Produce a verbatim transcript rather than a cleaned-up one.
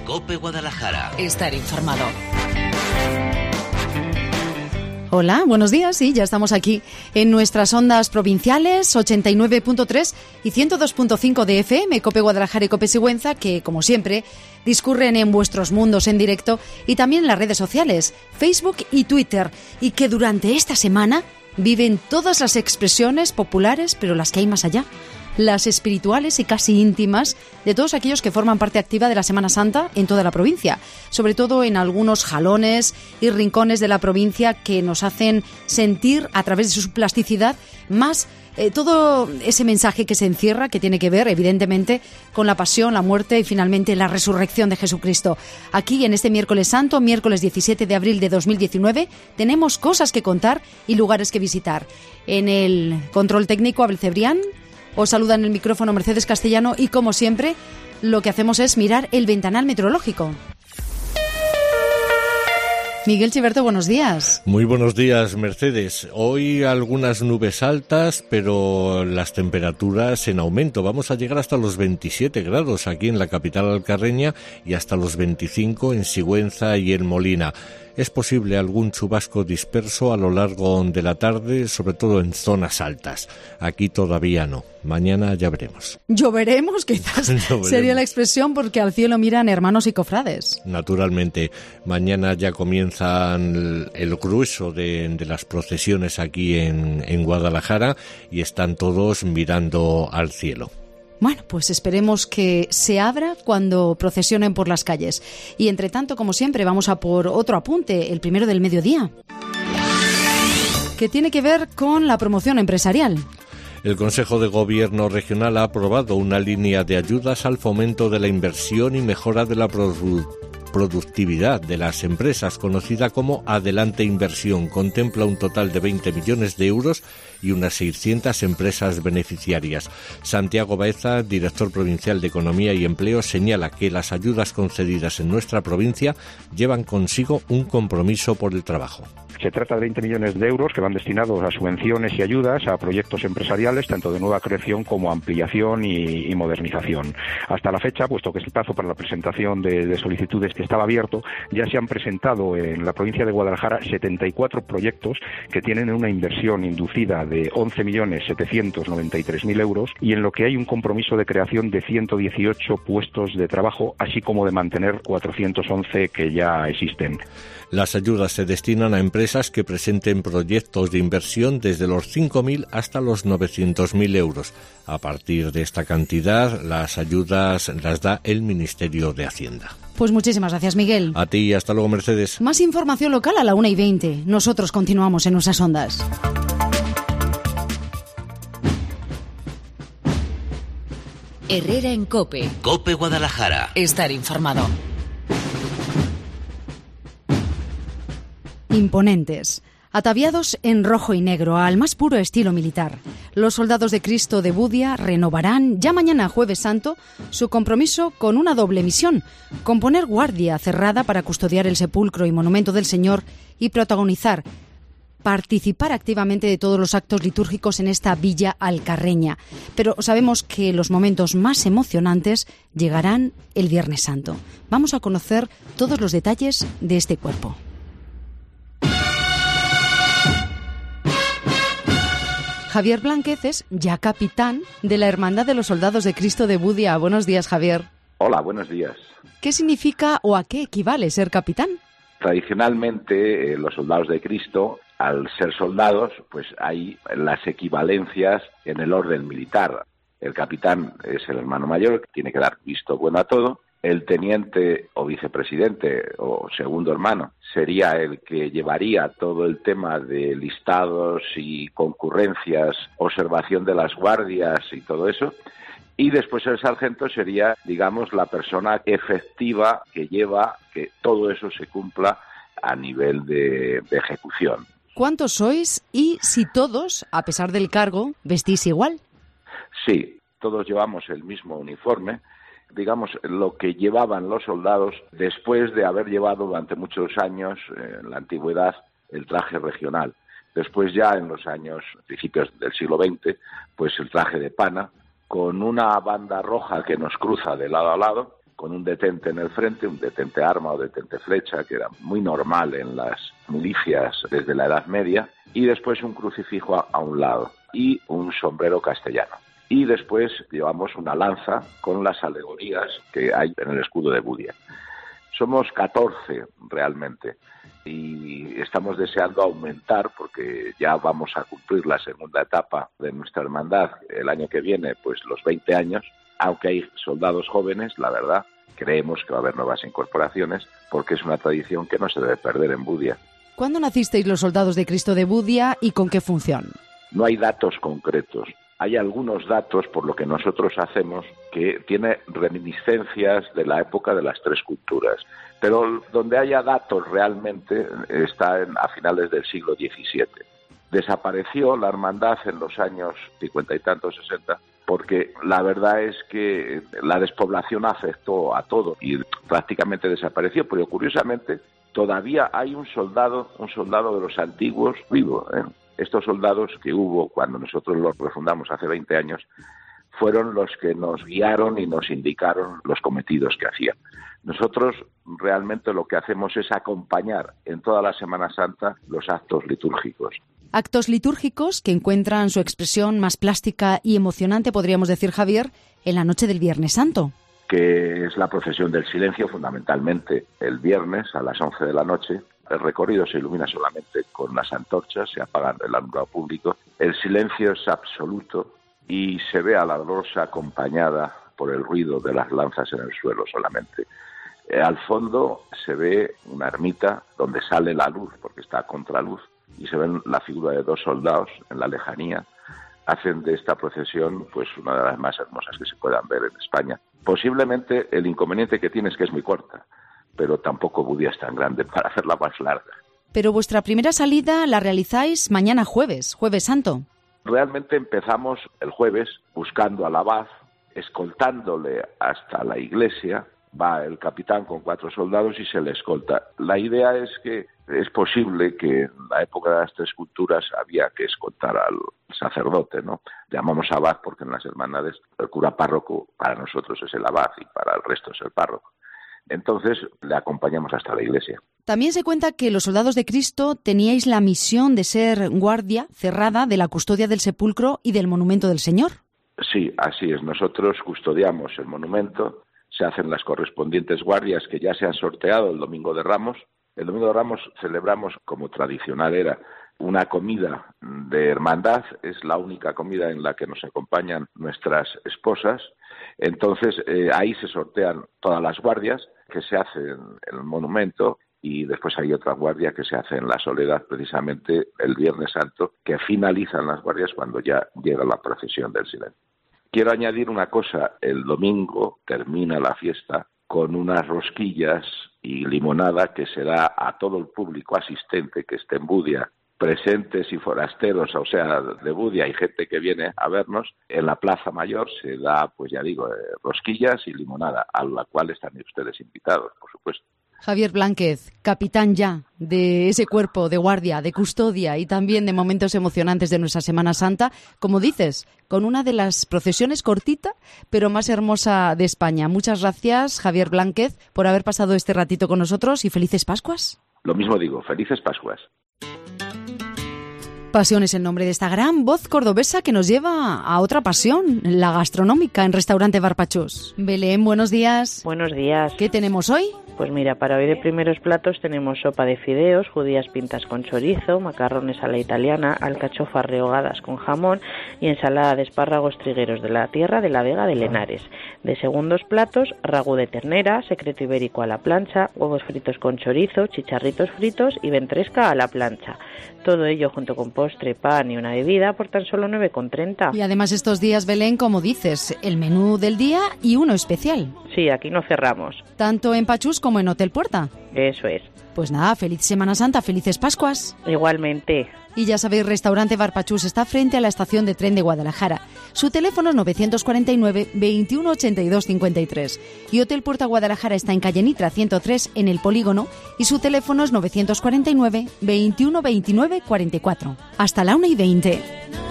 COPE Guadalajara. Estar informado. Hola, buenos días. Sí, ya estamos aquí en nuestras ondas provinciales ochenta y nueve punto tres y ciento dos punto cinco de F M, COPE Guadalajara y COPE Sigüenza, que, como siempre, discurren en vuestros mundos en directo y también en las redes sociales, Facebook y Twitter, y que durante esta semana viven todas las expresiones populares, pero las que hay más allá, las espirituales y casi íntimas de todos aquellos que forman parte activa de la Semana Santa en toda la provincia, sobre todo en algunos jalones y rincones de la provincia que nos hacen sentir a través de su plasticidad más eh, todo ese mensaje que se encierra, que tiene que ver evidentemente con la pasión, la muerte y finalmente la resurrección de Jesucristo. Aquí en este miércoles santo, miércoles diecisiete de abril de dos mil diecinueve, tenemos cosas que contar y lugares que visitar. En el control técnico, Abel Cebrián. Os saluda en el micrófono Mercedes Castellano y, como siempre, lo que hacemos es mirar el ventanal meteorológico. Miguel Chiverto, buenos días. Muy buenos días, Mercedes. Hoy algunas nubes altas, pero las temperaturas en aumento. Vamos a llegar hasta los veintisiete grados aquí en la capital alcarreña y hasta los veinticinco en Sigüenza y en Molina. Es posible algún chubasco disperso a lo largo de la tarde, sobre todo en zonas altas. Aquí todavía no. Mañana ya veremos. Lloveremos, quizás Lloveremos. Sería la expresión, porque al cielo miran hermanos y cofrades. Naturalmente. Mañana ya comienzan el grueso de, de las procesiones aquí en, en Guadalajara y están todos mirando al cielo. Bueno, pues esperemos que se abra cuando procesionen por las calles. Y entre tanto, como siempre, vamos a por otro apunte, el primero del mediodía, que tiene que ver con la promoción empresarial. El Consejo de Gobierno Regional ha aprobado una línea de ayudas al fomento de la inversión y mejora de la produ- productividad de las empresas, conocida como Adelante Inversión. Contempla un total de veinte millones de euros y unas seiscientas empresas beneficiarias. Santiago Baeza, director provincial de Economía y Empleo, señala que las ayudas concedidas en nuestra provincia llevan consigo un compromiso por el trabajo. Se trata de veinte millones de euros que van destinados a subvenciones y ayudas a proyectos empresariales, tanto de nueva creación como ampliación y, y modernización. Hasta la fecha, puesto que el plazo para la presentación de, de solicitudes que estaba abierto, ya se han presentado en la provincia de Guadalajara setenta y cuatro proyectos que tienen una inversión inducida de once millones setecientos noventa y tres mil euros y en lo que hay un compromiso de creación de ciento dieciocho puestos de trabajo, así como de mantener cuatrocientos once que ya existen. Las ayudas se destinan a empresas que presenten proyectos de inversión desde los cinco mil hasta los novecientos mil euros. A partir de esta cantidad, las ayudas las da el Ministerio de Hacienda. Pues muchísimas gracias, Miguel. A ti y hasta luego, Mercedes. Más información local a la una y veinte. Nosotros continuamos en nuestras ondas. Herrera en COPE. COPE Guadalajara. Estar informado. Imponentes, ataviados en rojo y negro al más puro estilo militar, los soldados de Cristo de Budia renovarán ya mañana, Jueves Santo, su compromiso con una doble misión: componer guardia cerrada para custodiar el sepulcro y monumento del Señor y protagonizar, participar activamente de todos los actos litúrgicos en esta villa alcarreña. Pero sabemos que los momentos más emocionantes llegarán el Viernes Santo. Vamos a conocer todos los detalles de este cuerpo. Javier Blánquez es ya capitán de la Hermandad de los Soldados de Cristo de Budia. Buenos días, Javier. Hola, buenos días. ¿Qué significa o a qué equivale ser capitán? Tradicionalmente, eh, los soldados de Cristo, al ser soldados, pues hay las equivalencias en el orden militar. El capitán es el hermano mayor, que tiene que dar visto bueno a todo. El teniente o vicepresidente o segundo hermano sería el que llevaría todo el tema de listados y concurrencias, observación de las guardias y todo eso. Y después el sargento sería, digamos, la persona efectiva que lleva que todo eso se cumpla a nivel de, de ejecución. ¿Cuántos sois y si todos, a pesar del cargo, vestís igual? Sí, todos llevamos el mismo uniforme. Digamos, lo que llevaban los soldados después de haber llevado durante muchos años, eh, en la antigüedad, el traje regional. Después ya en los años, principios del siglo veinte, pues el traje de pana, con una banda roja que nos cruza de lado a lado, con un detente en el frente, un detente arma o detente flecha, que era muy normal en las milicias desde la Edad Media, y después un crucifijo a, a un lado y un sombrero castellano. Y después llevamos una lanza con las alegorías que hay en el escudo de Budia. Somos catorce realmente y estamos deseando aumentar porque ya vamos a cumplir la segunda etapa de nuestra hermandad el año que viene, pues los veinte años. Aunque hay soldados jóvenes, la verdad, creemos que va a haber nuevas incorporaciones porque es una tradición que no se debe perder en Budia. ¿Cuándo nacisteis los soldados de Cristo de Budia y con qué función? No hay datos concretos. Hay algunos datos por lo que nosotros hacemos que tiene reminiscencias de la época de las tres culturas, pero donde haya datos realmente está en, a finales del siglo diecisiete. Desapareció la hermandad en los años cincuenta y tantos, sesenta, porque la verdad es que la despoblación afectó a todo y prácticamente desapareció, pero curiosamente todavía hay un soldado, un soldado de los antiguos vivo, ¿eh? Estos soldados que hubo cuando nosotros los refundamos hace veinte años fueron los que nos guiaron y nos indicaron los cometidos que hacían. Nosotros realmente lo que hacemos es acompañar en toda la Semana Santa los actos litúrgicos. Actos litúrgicos que encuentran su expresión más plástica y emocionante, podríamos decir, Javier, en la noche del Viernes Santo. Que es la procesión del silencio, fundamentalmente el viernes a las once de la noche. El recorrido se ilumina solamente con las antorchas, se apaga el alumbrado público. El silencio es absoluto y se ve a la dolorosa acompañada por el ruido de las lanzas en el suelo solamente. Eh, al fondo se ve una ermita donde sale la luz, porque está a contraluz, y se ven la figura de dos soldados en la lejanía. Hacen de esta procesión pues una de las más hermosas que se puedan ver en España. Posiblemente el inconveniente que tiene es que es muy corta, pero tampoco Budia es tan grande para hacerla más larga. Pero vuestra primera salida la realizáis mañana jueves, Jueves Santo. Realmente empezamos el jueves buscando al abad, escoltándole hasta la iglesia. Va el capitán con cuatro soldados y se le escolta. La idea es que es posible que en la época de las tres culturas había que escoltar al sacerdote, ¿no? Llamamos abad porque en las hermandades el cura párroco para nosotros es el abad y para el resto es el párroco. Entonces le acompañamos hasta la iglesia. También se cuenta que los soldados de Cristo teníais la misión de ser guardia cerrada de la custodia del sepulcro y del monumento del Señor. Sí, así es. Nosotros custodiamos el monumento, se hacen las correspondientes guardias que ya se han sorteado el Domingo de Ramos. El Domingo de Ramos celebramos, como tradicional era, una comida de hermandad, es la única comida en la que nos acompañan nuestras esposas. Entonces eh, ahí se sortean todas las guardias que se hacen en el monumento y después hay otra guardia que se hace en la Soledad, precisamente el Viernes Santo, que finalizan las guardias cuando ya llega la procesión del silencio. Quiero añadir una cosa, el domingo termina la fiesta con unas rosquillas y limonada que se da a todo el público asistente que esté en Budia, presentes y forasteros, o sea, de Budia y gente que viene a vernos. En la Plaza Mayor se da, pues ya digo, eh, rosquillas y limonada, a la cual están ustedes invitados, por supuesto. Javier Blánquez, capitán ya de ese cuerpo de guardia, de custodia y también de momentos emocionantes de nuestra Semana Santa, como dices, con una de las procesiones cortita, pero más hermosa de España. Muchas gracias, Javier Blánquez, por haber pasado este ratito con nosotros y felices Pascuas. Lo mismo digo, felices Pascuas. Pasión es el nombre de esta gran voz cordobesa que nos lleva a otra pasión, la gastronómica en Restaurante Barpachús. Belén, buenos días. Buenos días. ¿Qué tenemos hoy? Pues mira, para hoy de primeros platos tenemos sopa de fideos, judías pintas con chorizo, macarrones a la italiana, alcachofas rehogadas con jamón y ensalada de espárragos trigueros de la tierra de la Vega de Lenares. De segundos platos, ragú de ternera, secreto ibérico a la plancha, huevos fritos con chorizo, chicharritos fritos y ventresca a la plancha. Todo ello junto con postre, pan y una bebida por tan solo nueve con treinta. Y además estos días, Belén, como dices, el menú del día y uno especial. Sí, aquí no cerramos. Tanto en Pachús como en Hotel Puerta. Eso es. Pues nada, feliz Semana Santa, felices Pascuas. Igualmente. Y ya sabéis, Restaurante Barpachús está frente a la estación de tren de Guadalajara. Su teléfono es novecientos cuarenta y nueve, veintiuno ochenta y dos cincuenta y tres. Y Hotel Puerta Guadalajara está en calle Nitra ciento tres en el Polígono y su teléfono es novecientos cuarenta y nueve, veintiuno veintinueve cuarenta y cuatro. Hasta la una y veinte.